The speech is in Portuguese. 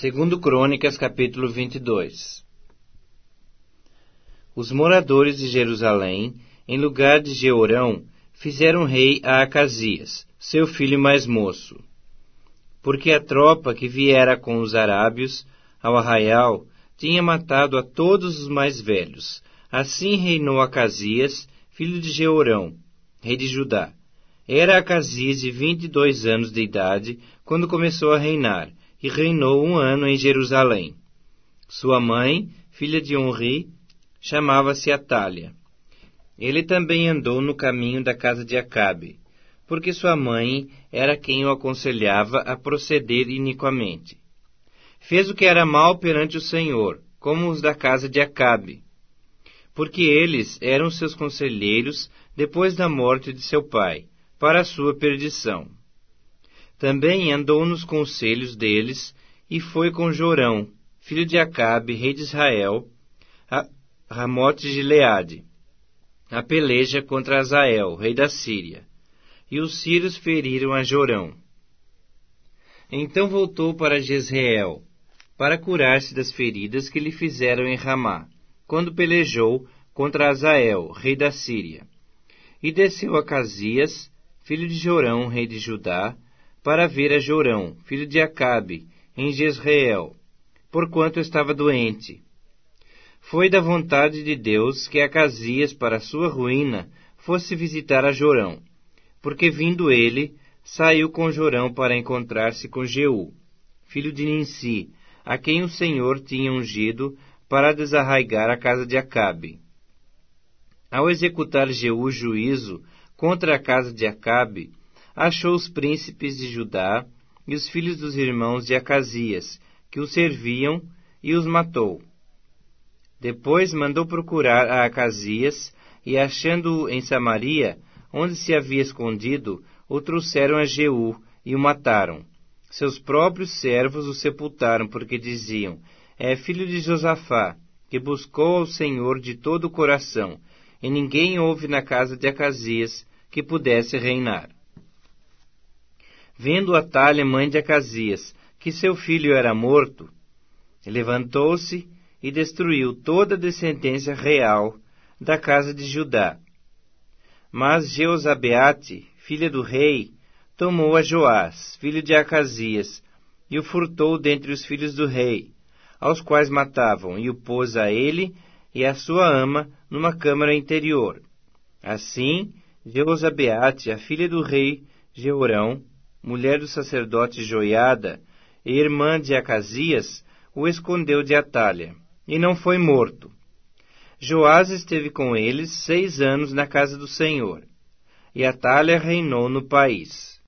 Segundo Crônicas, capítulo 22. Os moradores de Jerusalém, em lugar de Jeorão, fizeram rei a Acasias, seu filho mais moço. Porque a tropa que viera com os arábios ao arraial tinha matado a todos os mais velhos. Assim reinou Acasias, filho de Jeorão, rei de Judá. Era Acasias de 22 anos de idade quando começou a reinar, e reinou 1 ano em Jerusalém. Sua mãe, filha de Onri, chamava-se Atália. Ele também andou no caminho da casa de Acabe, porque sua mãe era quem o aconselhava a proceder iniquamente. Fez o que era mal perante o Senhor, como os da casa de Acabe, porque eles eram seus conselheiros depois da morte de seu pai, para a sua perdição. Também andou nos conselhos deles, e foi com Jorão, filho de Acabe, rei de Israel, a Ramote de Gileade, a peleja contra Azael, rei da Síria. E os sírios feriram a Jorão. Então voltou para Jezreel, para curar-se das feridas que lhe fizeram em Ramá, quando pelejou contra Azael, rei da Síria. E desceu Acasias, filho de Jorão, rei de Judá, para ver a Jorão, filho de Acabe, em Jezreel, porquanto estava doente. Foi da vontade de Deus que Acasias, para sua ruína, fosse visitar a Jorão, porque vindo ele, saiu com Jorão para encontrar-se com Jeú, filho de Ninsi, a quem o Senhor tinha ungido para desarraigar a casa de Acabe. Ao executar Jeú juízo contra a casa de Acabe, achou os príncipes de Judá e os filhos dos irmãos de Acasias, que o serviam, e os matou. Depois mandou procurar a Acasias, e achando-o em Samaria, onde se havia escondido, o trouxeram a Jeú, e o mataram. Seus próprios servos o sepultaram, porque diziam: é filho de Josafá, que buscou ao Senhor de todo o coração, e ninguém houve na casa de Acasias que pudesse reinar. Vendo Atália, mãe de Acasias, que seu filho era morto, levantou-se e destruiu toda a descendência real da casa de Judá. Mas Jeozabeate, filha do rei, tomou a Joás, filho de Acasias, e o furtou dentre os filhos do rei, aos quais matavam, e o pôs a ele e a sua ama numa câmara interior. Assim, Jeozabeate, a filha do rei Jeorão, mulher do sacerdote Joiada, e irmã de Acasias, o escondeu de Atália, e não foi morto. Joás esteve com eles 6 anos na casa do Senhor, e Atália reinou no país.